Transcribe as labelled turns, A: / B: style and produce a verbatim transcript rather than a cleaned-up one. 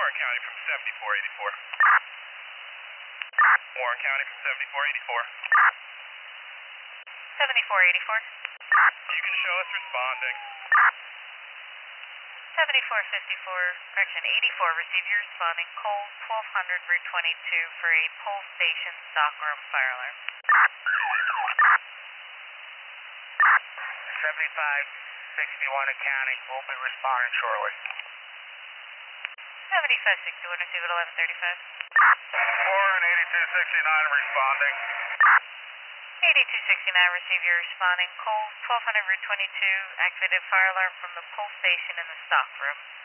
A: Warren County from seventy-four eighty-four. Warren County from seventy-four eighty-four.
B: seventy-four eighty-four.
A: You can show us responding.
B: seventy-four fifty-four, correction, eighty-four, receive your responding, Coles twelve hundred Route twenty-two for a Pole Station stockroom fire alarm.
C: seventy-five sixty-one accounting, we'll be responding shortly.
B: seventy-five sixty-one, receive at eleven thirty-five.
A: Warren eighty-two sixty-nine responding.
B: eighty-two sixty-nine, receive your responding, Coles twelve hundred Route twenty-two, activated fire alarm from the Pole Station in the stockroom.